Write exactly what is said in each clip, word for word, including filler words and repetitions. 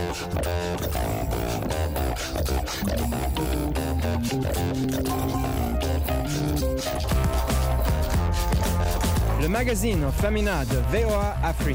Le magazine Femina de V O A Afrique.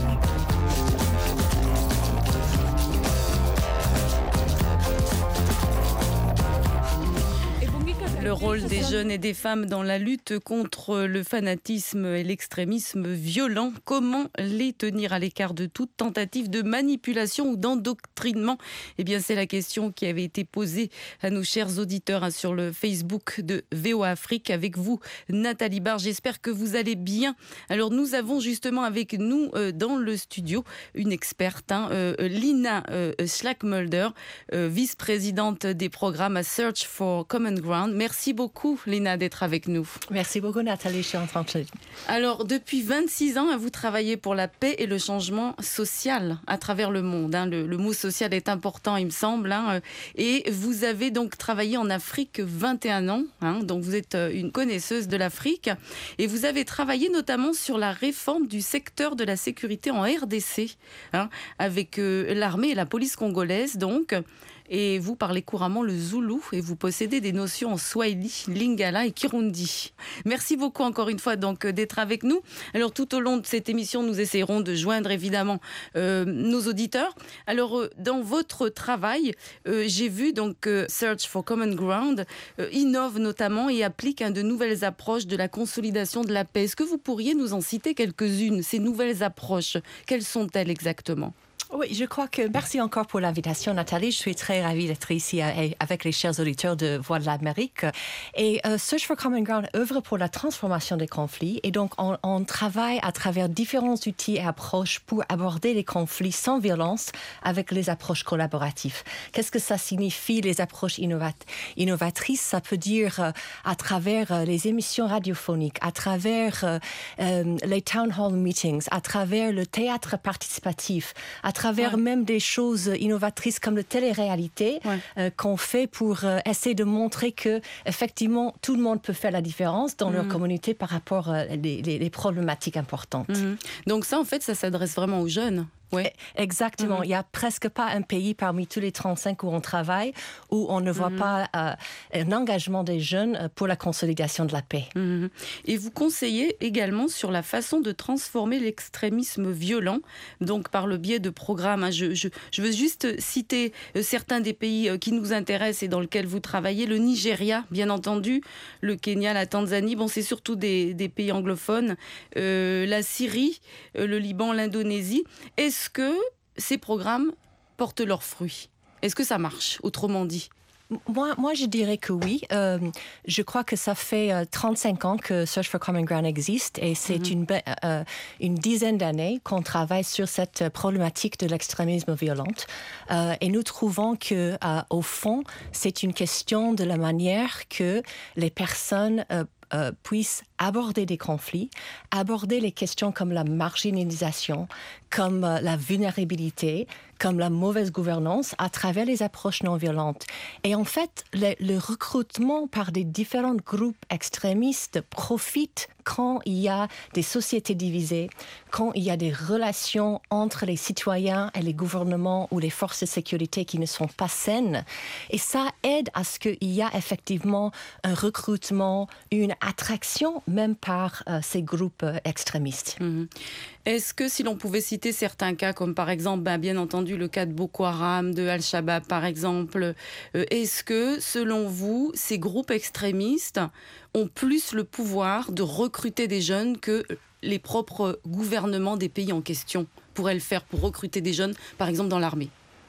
Le rôle des jeunes et des femmes dans la lutte contre le fanatisme et l'extrémisme violent. Comment les tenir à l'écart de toute tentative de manipulation ou d'endoctrinement ? Eh bien, c'est la question qui avait été posée à nos chers auditeurs hein, sur le Facebook de V O A Afrique. Avec vous, Nathalie Barre. J'espère que vous allez bien. Alors, nous avons justement avec nous euh, dans le studio une experte, hein, euh, Lina euh, Schlackmulder, euh, vice-présidente des programmes à Search for Common Ground. Merci Merci beaucoup, Lina, d'être avec nous. Merci beaucoup, Nathalie. Je suis enchantée. Alors, depuis vingt-six ans, vous travaillez pour la paix et le changement social à travers le monde. Hein. Le, le mot social est important, il me semble. Hein. Et vous avez donc travaillé en Afrique vingt et un ans. Hein. Donc, vous êtes une connaisseuse de l'Afrique. Et vous avez travaillé notamment sur la réforme du secteur de la sécurité en R D C, hein, avec euh, l'armée et la police congolaise, donc. Et vous parlez couramment le zoulou et vous possédez des notions en swahili, lingala et kirundi. Merci beaucoup encore une fois donc d'être avec nous. Alors tout au long de cette émission, nous essayerons de joindre évidemment euh, nos auditeurs. Alors euh, dans votre travail, euh, j'ai vu donc euh, Search for Common Ground euh, innove notamment et applique hein, de nouvelles approches de la consolidation de la paix. Est-ce que vous pourriez nous en citer quelques-unes, ces nouvelles approches? Quelles sont-elles exactement? Oui, je crois que merci encore pour l'invitation, Nathalie. Je suis très ravie d'être ici avec les chers auditeurs de Voix de l'Amérique. Et uh, Search for Common Ground œuvre pour la transformation des conflits. Et donc, on, on travaille à travers différents outils et approches pour aborder les conflits sans violence avec les approches collaboratives. Qu'est-ce que ça signifie, les approches innovat- innovatrices? Ça peut dire uh, à travers uh, les émissions radiophoniques, à travers uh, um, les town hall meetings, à travers le théâtre participatif, à travers ouais. même des choses innovatrices comme la télé-réalité ouais. euh, qu'on fait pour euh, essayer de montrer que effectivement tout le monde peut faire la différence dans mmh. leur communauté par rapport aux euh, les, les problématiques importantes. Mmh. Donc ça, en fait, ça s'adresse vraiment aux jeunes. Oui, exactement. Mm-hmm. Il n'y a presque pas un pays parmi tous les trente-cinq où on travaille où on ne voit mm-hmm. pas euh, un engagement des jeunes pour la consolidation de la paix. Mm-hmm. Et vous conseillez également sur la façon de transformer l'extrémisme violent, donc par le biais de programmes. Je, je, je veux juste citer certains des pays qui nous intéressent et dans lesquels vous travaillez. Le Nigeria, bien entendu, le Kenya, la Tanzanie. Bon, c'est surtout des, des pays anglophones. Euh, la Syrie, le Liban, l'Indonésie. Est-ce que ces programmes portent leurs fruits? Est-ce que ça marche, autrement dit? Moi, moi, je dirais que oui. Euh, je crois que ça fait euh, trente-cinq ans que Search for Common Ground existe et c'est mm-hmm. une, euh, une dizaine d'années qu'on travaille sur cette problématique de l'extrémisme violent. Euh, et nous trouvons que, euh, au fond, c'est une question de la manière que les personnes euh, Euh, puissent aborder des conflits, aborder les questions comme la marginalisation, comme euh, la vulnérabilité, comme la mauvaise gouvernance à travers les approches non violentes. Et en fait, le, le recrutement par des différents groupes extrémistes profite quand il y a des sociétés divisées, quand il y a des relations entre les citoyens et les gouvernements ou les forces de sécurité qui ne sont pas saines. Et ça aide à ce qu'il y a effectivement un recrutement, une attraction même par euh, ces groupes euh, extrémistes. Mmh. Est-ce que si l'on pouvait citer certains cas, comme par exemple, ben, bien entendu, le cas de Boko Haram, de Al-Shabaab par exemple, euh, est-ce que, selon vous, ces groupes extrémistes ont plus le pouvoir de recruter des jeunes que les propres gouvernements des pays en question pourraient le faire pour recruter des jeunes, par exemple dans l'armée?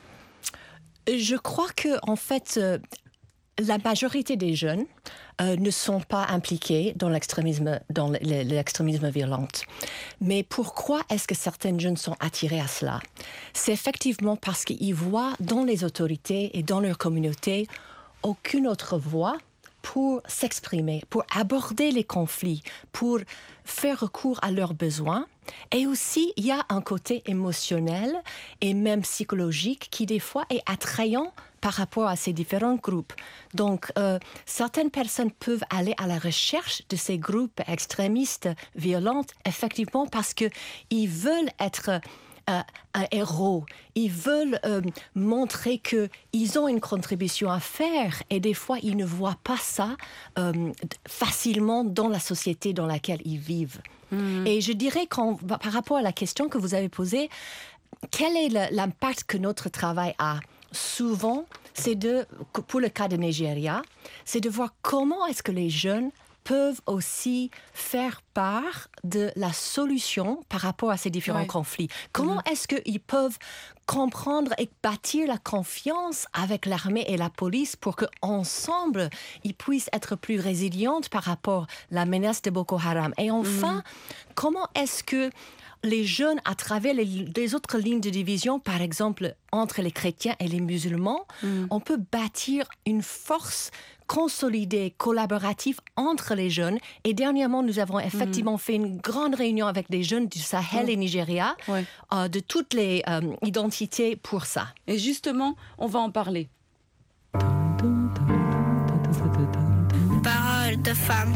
Je crois que, en fait, euh, la majorité des jeunes euh, ne sont pas impliqués dans l'extrémisme, dans l'extrémisme violent. Mais pourquoi est-ce que certains jeunes sont attirés à cela? C'est effectivement parce qu'ils voient dans les autorités et dans leur communauté aucune autre voie pour s'exprimer, pour aborder les conflits, pour faire recours à leurs besoins. Et aussi, il y a un côté émotionnel et même psychologique qui, des fois, est attrayant par rapport à ces différents groupes. Donc, euh, certaines personnes peuvent aller à la recherche de ces groupes extrémistes violents, effectivement, parce qu'ils veulent être euh, un héros. Ils veulent euh, montrer qu'ils ont une contribution à faire et des fois, ils ne voient pas ça euh, facilement dans la société dans laquelle ils vivent. Mmh. Et je dirais, quand, par rapport à la question que vous avez posée, quel est le, l'impact que notre travail a? Souvent, c'est de, pour le cas de Nigeria, c'est de voir comment est-ce que les jeunes peuvent aussi faire part de la solution par rapport à ces différents ouais. conflits. Comment mm-hmm. est-ce qu'ils peuvent comprendre et bâtir la confiance avec l'armée et la police pour qu'ensemble, ils puissent être plus résilients par rapport à la menace de Boko Haram? Et enfin, mm-hmm. comment est-ce que les jeunes, à travers les, les autres lignes de division, par exemple, entre les chrétiens et les musulmans, mm. on peut bâtir une force consolidée, collaborative entre les jeunes. Et dernièrement, nous avons effectivement mm. fait une grande réunion avec des jeunes du Sahel oh. et Nigeria, ouais. euh, de toutes les euh, identités pour ça. Et justement, on va en parler. Parole de femme.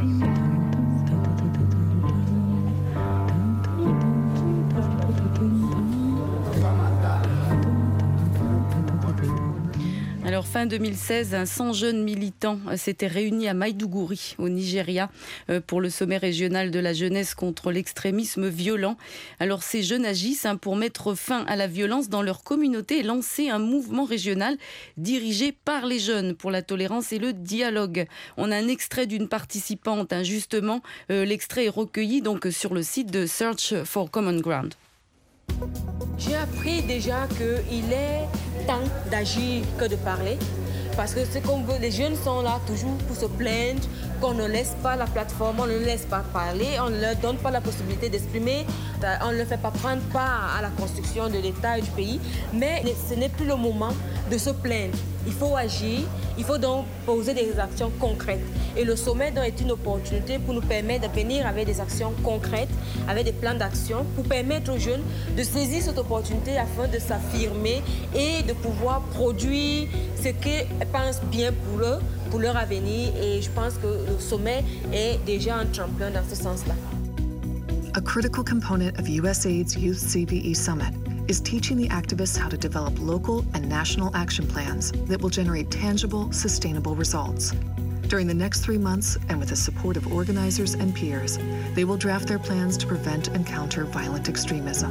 Alors, fin deux mille seize, cent jeunes militants s'étaient réunis à Maïdougouri, au Nigeria, pour le sommet régional de la jeunesse contre l'extrémisme violent. Alors, ces jeunes agissent pour mettre fin à la violence dans leur communauté et lancer un mouvement régional dirigé par les jeunes pour la tolérance et le dialogue. On a un extrait d'une participante, justement. L'extrait est recueilli donc sur le site de Search for Common Ground. J'ai appris déjà qu'il est temps d'agir que de parler. Parce que ce qu'on veut, les jeunes sont là toujours pour se plaindre, qu'on ne laisse pas la plateforme, on ne laisse pas parler, on ne leur donne pas la possibilité d'exprimer, on ne leur fait pas prendre part à la construction de l'État et du pays. Mais ce n'est plus le moment de se plaindre. Il faut agir, il faut donc poser des actions concrètes. Et le sommet donc est une opportunité pour nous permettre de venir avec des actions concrètes, avec des plans d'action, pour permettre aux jeunes de saisir cette opportunité afin de s'affirmer et de pouvoir produire ce qu'ils pensent bien pour eux, pour leur avenir. Et je pense que le sommet est déjà un tremplin dans ce sens-là. A critical component of USAID's Youth C B E Summit is teaching the activists how to develop local and national action plans that will generate tangible, sustainable results. During the next three months, and with the support of organizers and peers, they will draft their plans to prevent and counter violent extremism.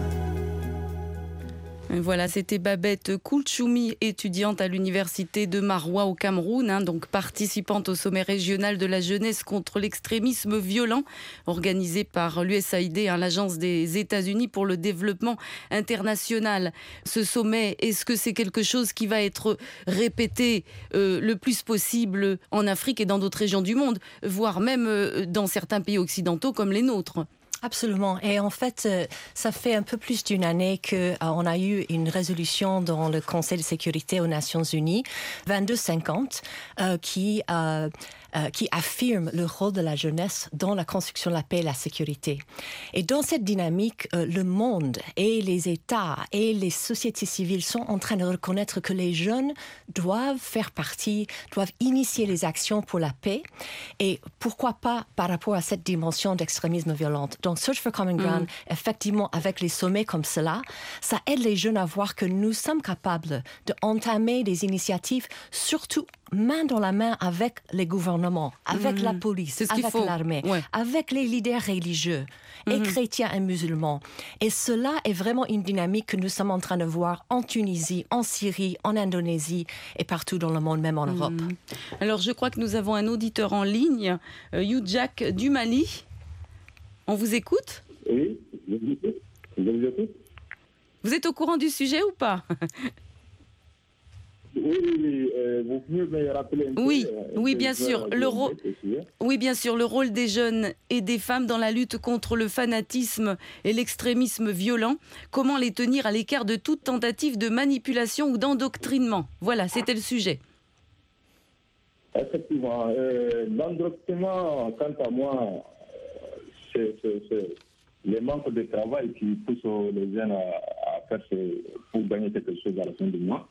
Voilà, c'était Babette Koulchoumi, étudiante à l'université de Maroua au Cameroun, hein, donc participante au sommet régional de la jeunesse contre l'extrémisme violent, organisé par l'U S A I D, hein, l'Agence des États-Unis pour le développement international. Ce sommet, est-ce que c'est quelque chose qui va être répété euh, le plus possible en Afrique et dans d'autres régions du monde, voire même euh, dans certains pays occidentaux comme les nôtres ? Absolument. Et en fait, ça fait un peu plus d'une année qu'on a eu une résolution dans le Conseil de sécurité aux Nations Unies, vingt-deux cinquante, euh, qui, euh, euh, qui affirme le rôle de la jeunesse dans la construction de la paix et la sécurité. Et dans cette dynamique, euh, le monde et les États et les sociétés civiles sont en train de reconnaître que les jeunes doivent faire partie, doivent initier les actions pour la paix. Et pourquoi pas par rapport à cette dimension d'extrémisme violent. Donc, Search for Common Ground, mmh. effectivement, avec les sommets comme cela, ça aide les jeunes à voir que nous sommes capables d'entamer des initiatives, surtout main dans la main avec les gouvernements, avec mmh. la police, avec l'armée, ouais. avec les leaders religieux, mmh. et chrétiens et musulmans. Et cela est vraiment une dynamique que nous sommes en train de voir en Tunisie, en Syrie, en Indonésie et partout dans le monde, même en Europe. Mmh. Alors, je crois que nous avons un auditeur en ligne, euh, Youdjak du Mali. On vous écoute ? Oui, je vous écoute. Je vous écoute. Vous êtes au courant du sujet ou pas ? Oui, oui, oui. Euh, vous pouvez me rappeler un peu. Oui, euh, oui, bien sûr. Le rôle, oui, bien sûr, le rôle des jeunes et des femmes dans la lutte contre le fanatisme et l'extrémisme violent. Comment les tenir à l'écart de toute tentative de manipulation ou d'endoctrinement ? Voilà, c'était le sujet. Effectivement. Euh, l'endoctrinement, quant à moi, c'est, c'est, c'est les manques de travail qui poussent les jeunes à, à faire ce, pour gagner quelque chose à la fin du mois.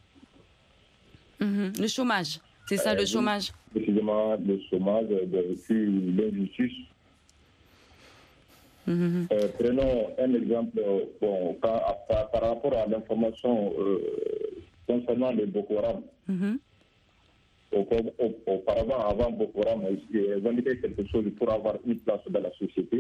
Mmh, le chômage, c'est ça euh, le chômage. Précisément, le chômage, de, puis l'injustice. Mmh. Euh, prenons un exemple bon, par, par, par rapport à l'information euh, concernant les Boko Haram. Mmh. Auparavant, avant Boko Haram, ils ont fait quelque chose pour avoir une place dans la société.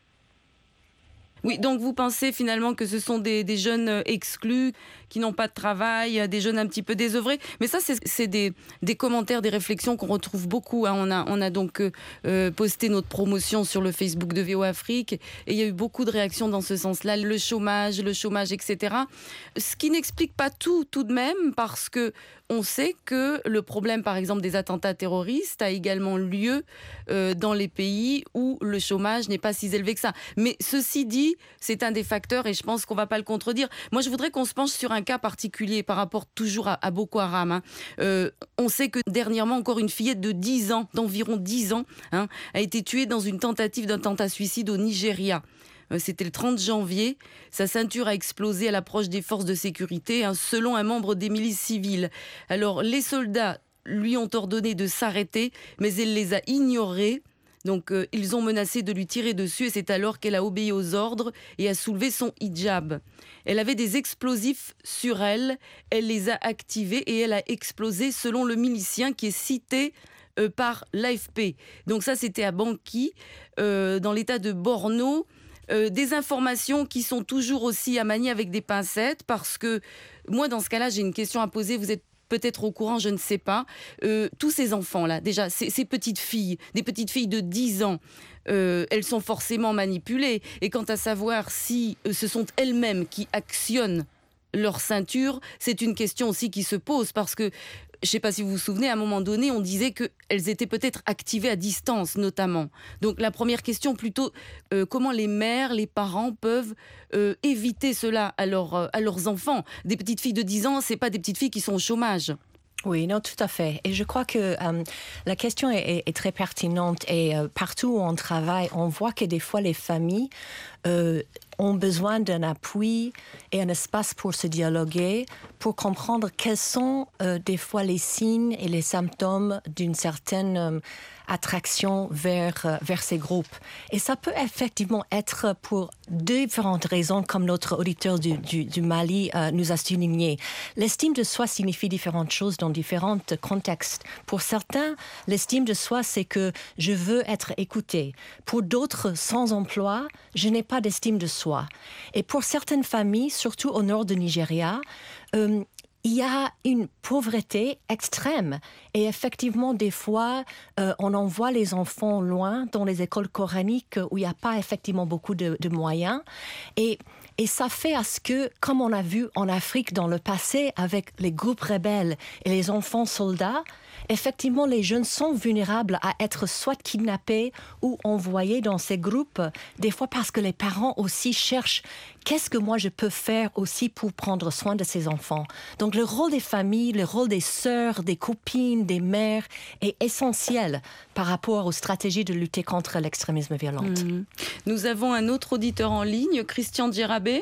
Oui, donc vous pensez finalement que ce sont des, des jeunes exclus, qui n'ont pas de travail, des jeunes un petit peu désœuvrés. Mais ça, c'est, c'est des, des commentaires, des réflexions qu'on retrouve beaucoup. Hein. On a, on a donc euh, posté notre promotion sur le Facebook de V O A Afrique et il y a eu beaucoup de réactions dans ce sens-là. Le chômage, le chômage, et cetera. Ce qui n'explique pas tout, tout de même, parce que on sait que le problème, par exemple, des attentats terroristes a également lieu euh, dans les pays où le chômage n'est pas si élevé que ça. Mais ceci dit, c'est un des facteurs et je pense qu'on ne va pas le contredire. Moi, je voudrais qu'on se penche sur un cas particulier par rapport toujours à, à Boko Haram. Hein. Euh, on sait que dernièrement, encore une fillette de dix ans, d'environ dix ans, hein, a été tuée dans une tentative d'attentat suicide au Nigeria. C'était le trente janvier. Sa ceinture a explosé à l'approche des forces de sécurité, hein, selon un membre des milices civiles. Alors, les soldats lui ont ordonné de s'arrêter, mais elle les a ignorés. Donc, euh, ils ont menacé de lui tirer dessus et c'est alors qu'elle a obéi aux ordres et a soulevé son hijab. Elle avait des explosifs sur elle. Elle les a activés et elle a explosé selon le milicien qui est cité euh, par l'A F P. Donc ça, c'était à Banqui, euh, dans l'état de Borno. Euh, des informations qui sont toujours aussi à manier avec des pincettes, parce que moi, dans ce cas-là, j'ai une question à poser. Vous êtes peut-être au courant, je ne sais pas. Euh, tous ces enfants-là, déjà, ces, ces petites filles, des petites filles de dix ans, euh, elles sont forcément manipulées. Et quant à savoir si euh, ce sont elles-mêmes qui actionnent leur ceinture, c'est une question aussi qui se pose, parce que je ne sais pas si vous vous souvenez, à un moment donné, on disait qu'elles étaient peut-être activées à distance, notamment. Donc la première question, plutôt, euh, comment les mères, les parents peuvent euh, éviter cela à, leur, à leurs enfants. Des petites filles de dix ans, ce n'est pas des petites filles qui sont au chômage. Oui, non, tout à fait. Et je crois que euh, la question est, est, est très pertinente. Et euh, partout où on travaille, on voit que des fois, les familles euh, ont besoin d'un appui et un espace pour se dialoguer, pour comprendre quels sont euh, des fois les signes et les symptômes d'une certaine euh, attraction vers, euh, vers ces groupes. Et ça peut effectivement être pour différentes raisons, comme notre auditeur du, du, du Mali euh, nous a souligné. L'estime de soi signifie différentes choses dans différents contextes. Pour certains, l'estime de soi, c'est que je veux être écouté. Pour d'autres, sans emploi, je n'ai pas d'estime de soi. Et pour certaines familles, surtout au nord du Nigeria, euh, il y a une pauvreté extrême. Et effectivement, des fois, euh, on envoie les enfants loin dans les écoles coraniques où il n'y a pas effectivement beaucoup de, de moyens. Et, et ça fait à ce que, comme on a vu en Afrique dans le passé avec les groupes rebelles et les enfants soldats, effectivement, les jeunes sont vulnérables à être soit kidnappés ou envoyés dans ces groupes, des fois parce que les parents aussi cherchent qu'est-ce que moi je peux faire aussi pour prendre soin de ces enfants. Donc le rôle des familles, le rôle des sœurs, des copines, des mères est essentiel par rapport aux stratégies de lutter contre l'extrémisme violent. Mmh. Nous avons un autre auditeur en ligne, Christian Djerabé.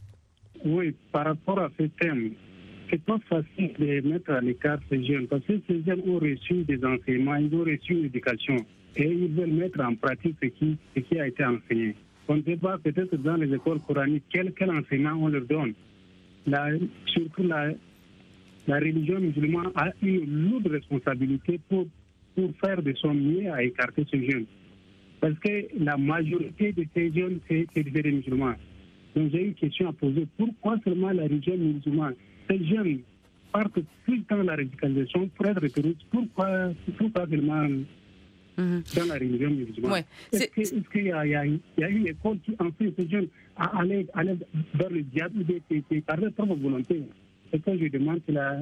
Oui, par rapport à ce thème, c'est pas facile de mettre à l'écart ces jeunes, parce que ces jeunes ont reçu des enseignements, ils ont reçu une éducation et ils veulent mettre en pratique ce qui, ce qui a été enseigné. On ne sait pas, peut-être dans les écoles coraniques, quel, quel enseignement on leur donne. La, surtout la, la religion musulmane a une lourde responsabilité pour, pour faire de son mieux à écarter ces jeunes. Parce que la majorité de ces jeunes, c'est, c'est des musulmans. Donc j'ai une question à poser. Pourquoi seulement la religion musulmane? Ces jeunes partent tout le temps la radicalisation pour être terroristes. Pourquoi, pourquoi seulement mmh. dans la religion musulmane? Ouais. Est-ce, que, est-ce qu'il y a, il y, a, il y a une école qui enseigne ces jeunes à aller, aller vers le diable par leur propre volonté? C'est que je demande que la,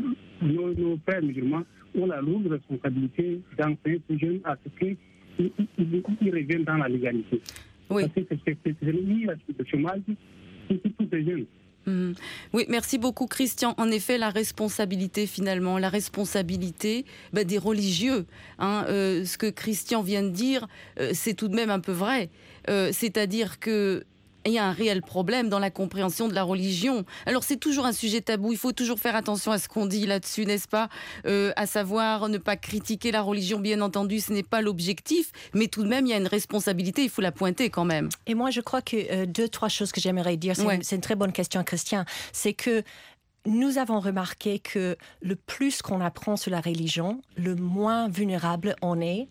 nos, nos pères musulmans ont la lourde responsabilité d'enseigner ces jeunes à ce qu'ils ils, ils, ils reviennent dans la légalité. Oui. Parce que c'est, c'est, c'est le chômage, c'est tous ces jeunes. Mmh. Oui, merci beaucoup Christian. En effet, la responsabilité finalement, la responsabilité bah, des religieux. Hein, euh, ce que Christian vient de dire, euh, c'est tout de même un peu vrai. Euh, c'est-à-dire que il y a un réel problème dans la compréhension de la religion. Alors c'est toujours un sujet tabou, il faut toujours faire attention à ce qu'on dit là-dessus, n'est-ce pas, euh, à savoir ne pas critiquer la religion, bien entendu, ce n'est pas l'objectif, mais tout de même il y a une responsabilité, il faut la pointer quand même. Et moi je crois que euh, deux, trois choses que j'aimerais dire, c'est, ouais. une, c'est une très bonne question, Christian, c'est que nous avons remarqué que le plus qu'on apprend sur la religion, le moins vulnérable on est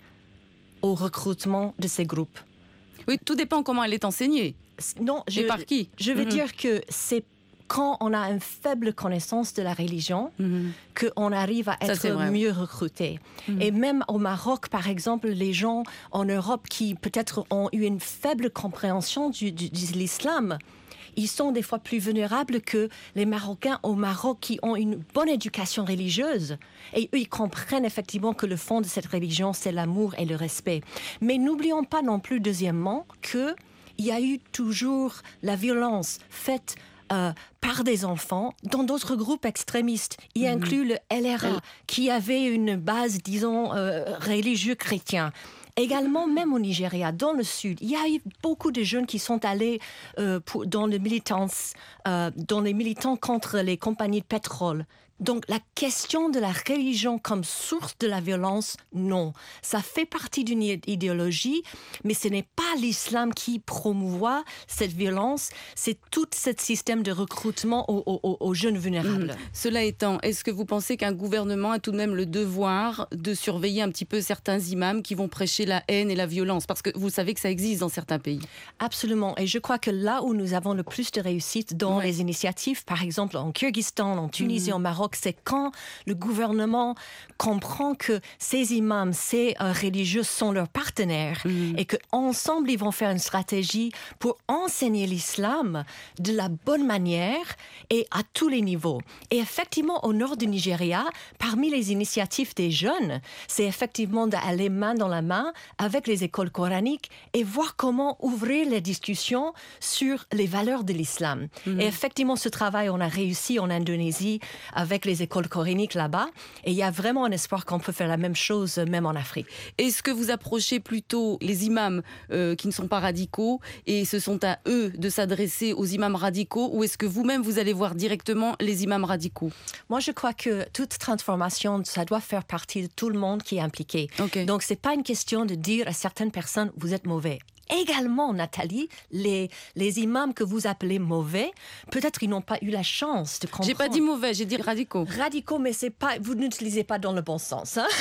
au recrutement de ces groupes. Oui, tout dépend comment elle est enseignée. Non, je, et par qui? Je veux mmh. dire que c'est quand on a une faible connaissance de la religion mmh. qu'on arrive à être Ça, mieux recruté. Mmh. Et même au Maroc, par exemple, les gens en Europe qui peut-être ont eu une faible compréhension du, du, de l'islam, ils sont des fois plus vulnérables que les Marocains au Maroc qui ont une bonne éducation religieuse. Et eux, ils comprennent effectivement que le fond de cette religion, c'est l'amour et le respect. Mais n'oublions pas non plus, deuxièmement, qu'il y a eu toujours la violence faite euh, par des enfants dans d'autres groupes extrémistes. Il mmh. inclut le L R A, qui avait une base, disons, euh, religieux chrétien. Également, même au Nigeria, dans le sud, il y a eu beaucoup de jeunes qui sont allés euh, pour, dans, le militance, euh, dans les militants contre les compagnies de pétrole. Donc, la question de la religion comme source de la violence, non. Ça fait partie d'une idéologie, mais ce n'est pas l'islam qui promouvoit cette violence, c'est tout ce système de recrutement aux, aux, aux jeunes vulnérables. Mmh. Cela étant, est-ce que vous pensez qu'un gouvernement a tout de même le devoir de surveiller un petit peu certains imams qui vont prêcher la haine et la violence? Parce que vous savez que ça existe dans certains pays. Absolument. Et je crois que là où nous avons le plus de réussite dans ouais. les initiatives, par exemple en Kyrgyzstan, en Tunisie, mmh. en Maroc, c'est quand le gouvernement comprend que ces imams, ces euh, religieux sont leurs partenaires mmh. et qu'ensemble, ils vont faire une stratégie pour enseigner l'islam de la bonne manière et à tous les niveaux. Et effectivement, au nord du Nigeria, parmi les initiatives des jeunes, c'est effectivement d'aller main dans la main avec les écoles coraniques et voir comment ouvrir les discussions sur les valeurs de l'islam. Mmh. Et effectivement, ce travail, on a réussi en Indonésie avec les écoles coraniques là-bas. Et il y a vraiment un espoir qu'on peut faire la même chose même en Afrique. Est-ce que vous approchez plutôt les imams euh, qui ne sont pas radicaux et ce sont à eux de s'adresser aux imams radicaux ou est-ce que vous-même vous allez voir directement les imams radicaux? Moi, je crois que toute transformation, ça doit faire partie de tout le monde qui est impliqué. Okay. Donc, c'est pas une question de dire à certaines personnes, vous êtes mauvais. Également, Nathalie, les, les imams que vous appelez mauvais, peut-être ils n'ont pas eu la chance de comprendre. J'ai pas dit mauvais, j'ai dit radicaux. Radicaux, mais c'est pas, vous n'utilisez pas dans le bon sens. Hein.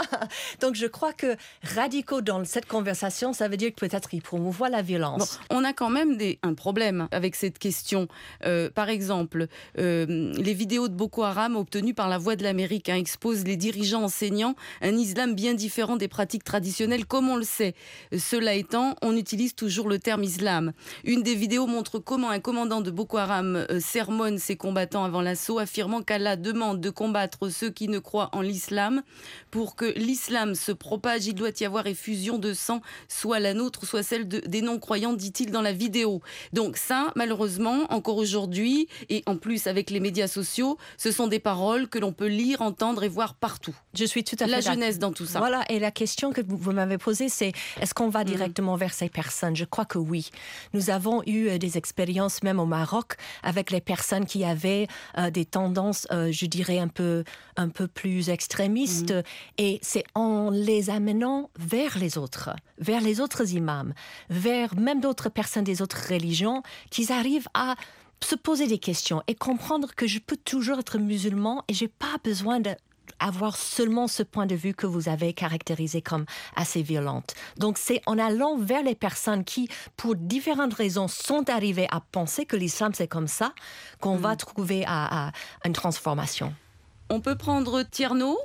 Donc je crois que radicaux dans cette conversation, ça veut dire que peut-être ils promouvoient la violence. Bon, on a quand même des, un problème avec cette question. Euh, par exemple, euh, les vidéos de Boko Haram obtenues par La Voix de l'Amérique hein, exposent les dirigeants enseignant un islam bien différent des pratiques traditionnelles, comme on le sait. Cela étant, on utilise toujours le terme islam. Une des vidéos montre comment un commandant de Boko Haram euh, sermonne ses combattants avant l'assaut, affirmant qu'Allah demande de combattre ceux qui ne croient en l'islam. Pour que l'islam se propage, il doit y avoir effusion de sang, soit la nôtre, soit celle de, des non-croyants, dit-il dans la vidéo. Donc ça, malheureusement, encore aujourd'hui, et en plus avec les médias sociaux, ce sont des paroles que l'on peut lire, entendre et voir partout. Je suis tout à fait La d'accord. jeunesse dans tout ça. Voilà, et la question que vous, vous m'avez posée, c'est est-ce qu'on va mmh. directement vers ces personnes? Je crois que oui. Nous avons eu euh, des expériences même au Maroc avec les personnes qui avaient euh, des tendances, euh, je dirais, un peu, un peu plus extrémistes. Mmh. Et c'est en les amenant vers les autres, vers les autres imams, vers même d'autres personnes des autres religions, qu'ils arrivent à se poser des questions et comprendre que je peux toujours être musulman et j'ai pas besoin de avoir seulement ce point de vue que vous avez caractérisé comme assez violente. Donc c'est en allant vers les personnes qui, pour différentes raisons, sont arrivées à penser que l'islam c'est comme ça, qu'on mmh. va trouver à, à une transformation. On peut prendre Tierno?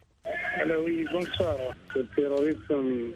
Alors oui, bonsoir. Le terrorisme,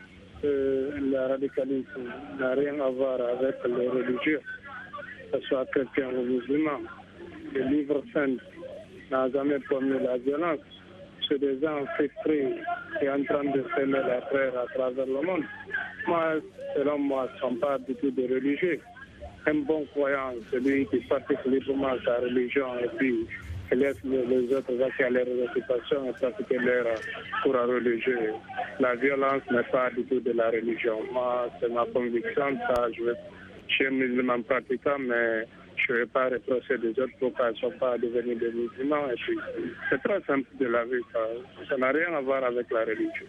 euh, le radicalisme n'a rien à voir avec le religieux, que ce soit chrétien ou musulman. Le livre saint n'a jamais promu la violence. C'est des gens frustrés et en train de semer la terre à travers le monde. Moi, selon moi, ce ne sont pas du tout des religieux. Un bon croyant, celui qui pratique librement sa religion et puis qui laisse les autres vaquer à leur occupation et pratiquer leur cours religieux. La violence n'est pas du tout de la religion. Moi, c'est ma conviction, ça, je vais je suis un musulman pratiquant, mais je ne vais pas reprocher des autres pour qu'elles ne soient pas devenues des musulmans. Et puis, c'est très simple de la vie. Ça n'a rien à voir avec la religion.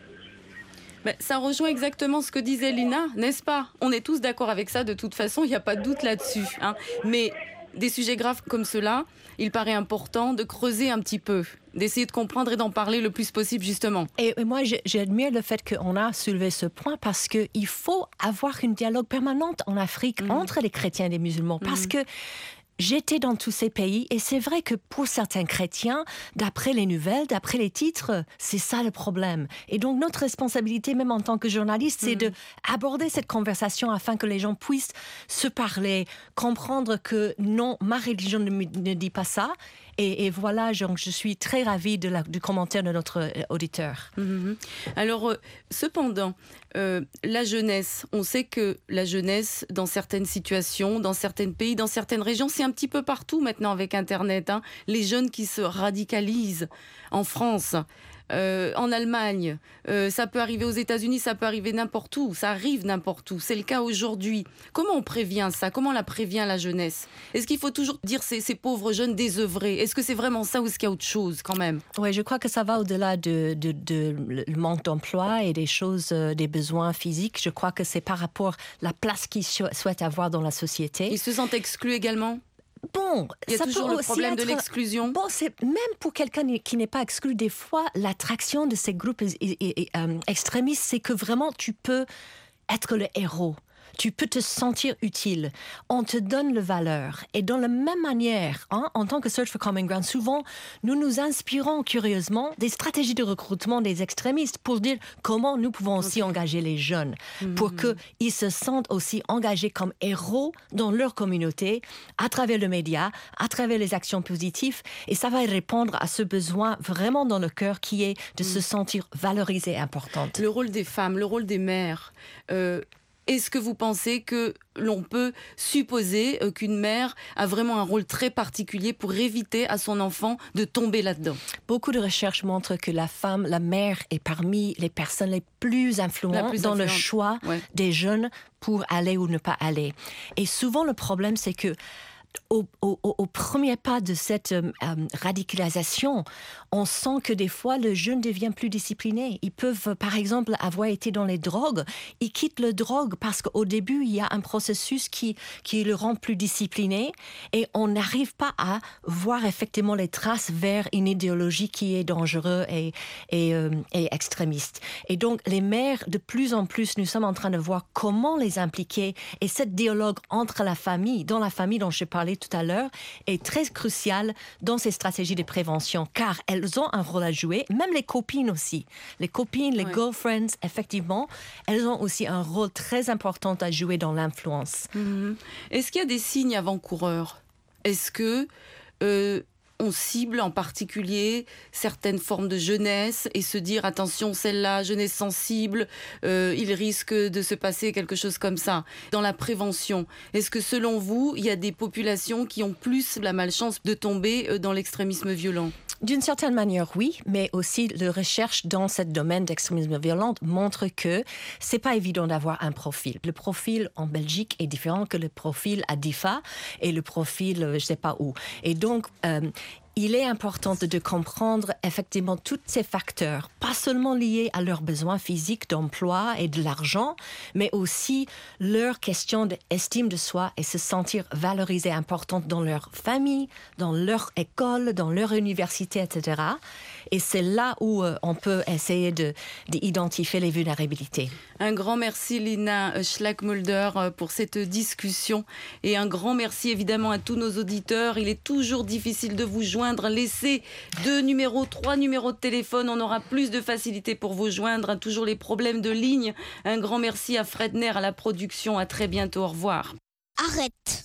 Ben, ça rejoint exactement ce que disait Lina, n'est-ce pas? On est tous d'accord avec ça, de toute façon, il n'y a pas de doute là-dessus. Hein. Mais des sujets graves comme cela, il paraît important de creuser un petit peu, d'essayer de comprendre et d'en parler le plus possible, justement. Et moi, j'admire le fait qu'on a soulevé ce point parce qu'il faut avoir un dialogue permanent en Afrique mmh. entre les chrétiens et les musulmans. Parce mmh. que j'étais dans tous ces pays et c'est vrai que pour certains chrétiens, d'après les nouvelles, d'après les titres, c'est ça le problème. Et donc notre responsabilité, même en tant que journaliste, c'est mmh. d'aborder cette conversation afin que les gens puissent se parler, comprendre que non, ma religion ne, ne dit pas ça. Et, et voilà, je, je suis très ravie de la, du commentaire de notre auditeur. Mmh. Alors, euh, cependant, euh, la jeunesse, on sait que la jeunesse, dans certaines situations, dans certains pays, dans certaines régions, c'est un petit peu partout maintenant avec Internet. Hein, les jeunes qui se radicalisent en France. Euh, en Allemagne, euh, ça peut arriver aux États-Unis, ça peut arriver n'importe où, ça arrive n'importe où, c'est le cas aujourd'hui. Comment on prévient ça? Comment on la prévient, la jeunesse? Est-ce qu'il faut toujours dire ces, ces pauvres jeunes désœuvrés? Est-ce que c'est vraiment ça ou est-ce qu'il y a autre chose quand même? Oui, je crois que ça va au-delà de, de, de, de le manque d'emploi et des choses, euh, des besoins physiques. Je crois que c'est par rapport à la place qu'ils souhaitent avoir dans la société. Ils se sentent exclus également? Bon, il y a ça toujours peut le problème être... de l'exclusion. Bon, c'est même pour quelqu'un qui n'est pas exclu, des fois, l'attraction de ces groupes et, et, et, euh, extrémistes, c'est que vraiment tu peux être le héros. Tu peux te sentir utile. On te donne la valeur. Et dans la même manière, hein, en tant que Search for Common Ground, souvent, nous nous inspirons curieusement des stratégies de recrutement des extrémistes pour dire comment nous pouvons aussi okay. engager les jeunes, mmh. pour qu'ils se sentent aussi engagés comme héros dans leur communauté, à travers le média, à travers les actions positives. Et ça va répondre à ce besoin vraiment dans le cœur qui est de mmh. se sentir valorisée et importante. Le rôle des femmes, le rôle des mères... Euh... Est-ce que vous pensez que l'on peut supposer qu'une mère a vraiment un rôle très particulier pour éviter à son enfant de tomber là-dedans? Beaucoup de recherches montrent que la femme, la mère, est parmi les personnes les plus influentes plus dans influente. le choix ouais. des jeunes pour aller ou ne pas aller. Et souvent, le problème, c'est que Au, au, au premier pas de cette euh, radicalisation, on sent que des fois le jeune devient plus discipliné. Ils peuvent, par exemple, avoir été dans les drogues. Ils quittent le drogue parce qu'au début, il y a un processus qui, qui le rend plus discipliné et on n'arrive pas à voir effectivement les traces vers une idéologie qui est dangereuse et, et, euh, et extrémiste. Et donc, les mères, de plus en plus, nous sommes en train de voir comment les impliquer et ce dialogue entre la famille, dans la famille dont je parle tout à l'heure, est très crucial dans ces stratégies de prévention, car elles ont un rôle à jouer, même les copines aussi. Les copines, les oui. girlfriends, effectivement, elles ont aussi un rôle très important à jouer dans l'influence. Mmh. Est-ce qu'il y a des signes avant-coureurs? Est-ce que... Euh on cible en particulier certaines formes de jeunesse et se dire attention, celle-là, jeunesse sensible, euh, il risque de se passer quelque chose comme ça. Dans la prévention, est-ce que selon vous, il y a des populations qui ont plus la malchance de tomber dans l'extrémisme violent? D'une certaine manière, oui, mais aussi la recherche dans ce domaine d'extrémisme violent montre que c'est pas évident d'avoir un profil. Le profil en Belgique est différent que le profil à DIFA et le profil, je sais pas où. Et donc, euh, il est important de, de comprendre effectivement tous ces facteurs, pas seulement liés à leurs besoins physiques d'emploi et de l'argent, mais aussi leur question d'estime de soi et se sentir valorisée, importante dans leur famille, dans leur école, dans leur université, et cetera. Et c'est là où euh, on peut essayer de, d'identifier les vulnérabilités. Un grand merci Lina Schlack-Mulder pour cette discussion et un grand merci évidemment à tous nos auditeurs. Il est toujours difficile de vous joindre. Laissez deux numéros, trois numéros de téléphone. On aura plus de facilité pour vous joindre. Toujours les problèmes de ligne. Un grand merci à Fredner à la production. À très bientôt. Au revoir. Arrête.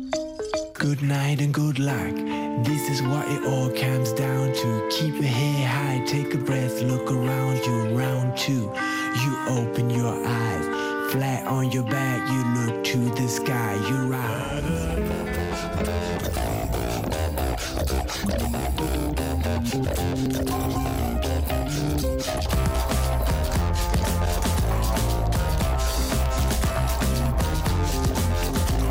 Good night and good luck. This is what it all comes down to. Keep your head high, take a breath, look around you, round two. You open your eyes, flat on your back, you look to the sky, you rise.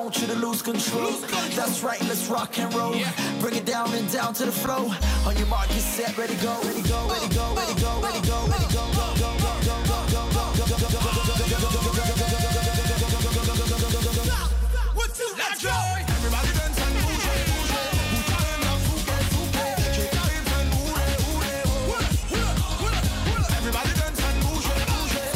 want you to lose control. Lose control. That's right, let's rock and roll. Yeah. Bring it down and down to the flow. On your mark, get set, ready go, ready go, ready go, ready go, ready go, ready go, go, go, go, go, go, go, go, go, go, go, let's go. Everybody dance and move it, move it. Everybody dance and move it, move it.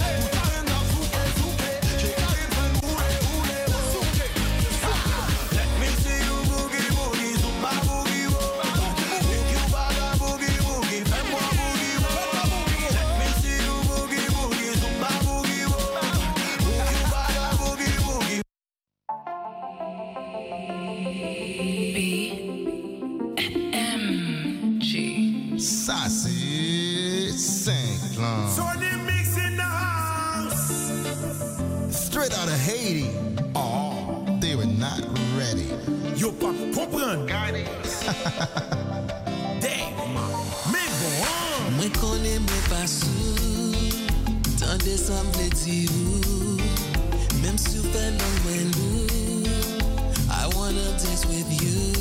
Let me see you boogie boogie, zumba boogie boogie. You bada boogie boogie, fais-moi boogie boogie. Let me see you boogie boogie, zumba boogie boogie. You bada boogie boogie. Ça c'est Saint-Clan. Sonny Mix in the house. Straight out of Haiti. Oh, they were not ready. Yo, pas comprendre. Damn, mais bon. Moi connais moi pas sous. Tant décembre les dire. Même si vous faites long when I wanna dance with you.